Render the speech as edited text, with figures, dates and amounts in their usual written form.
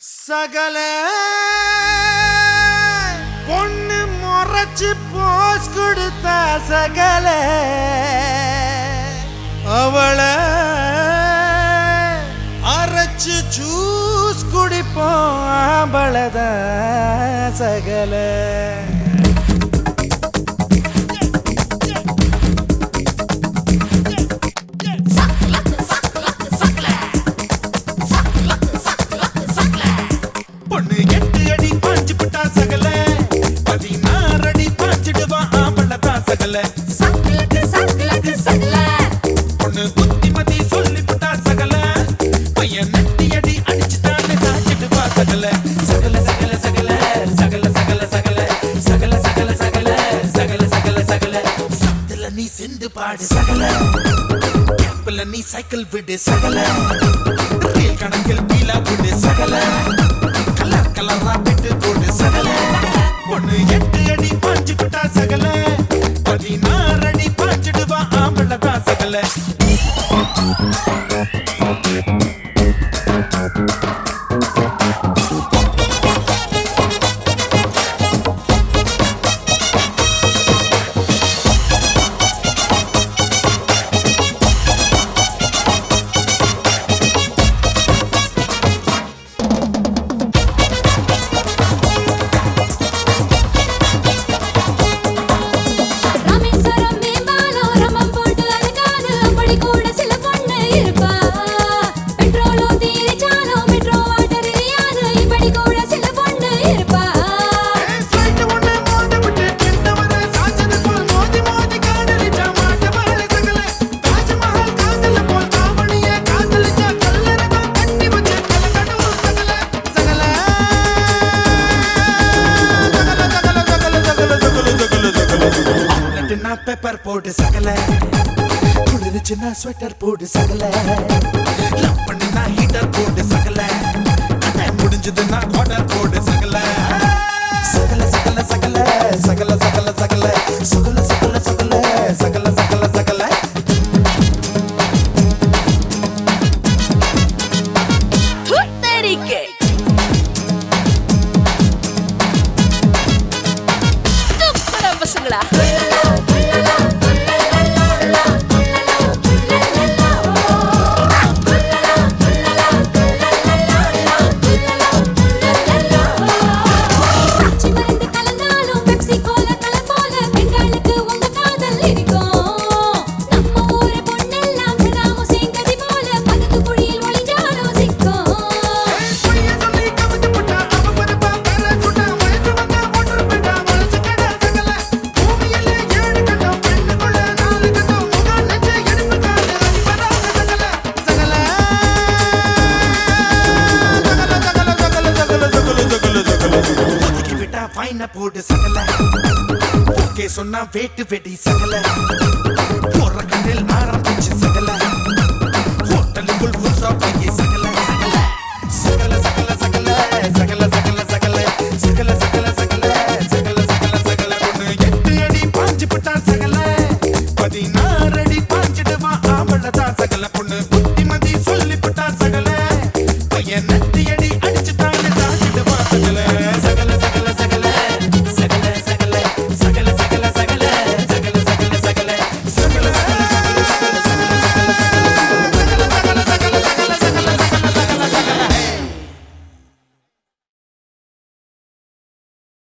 சகல பொண்ணு முறைச்சு போஸ் கொடுத்த சகல அவளை அரைச்சு ஜூஸ் குடிப்போம் ஆம்பளத சகல நீ சைக்கிள் விடு சகல ரயில் கணக்கில் பீலா விடு சகல கலர் கலரா விட்டு போடு சகல பொண்ணு 8 அடி பாஞ்சு விட்டா சகல 16 அடி பாஞ்சிடுவா ஆம்பளதா சகல पेपर போடு சகல குளிருச்சுனா ஸ்வெட்டர் போடு சகல லவ் பண்ணினா ஹீட்டர் போடு சகல கதை முடிஞ்சதுனா குவார்ட்டர் போடு சகல சகல சகல சகல சகல சகல சகல சகல சகல சகல சகல சகல சகல துத்தரிக்கே துப்பர பசங்களா போடு சகல ஓகே சொன்னா வேட்டு வெடி சகல போற கண்ணில்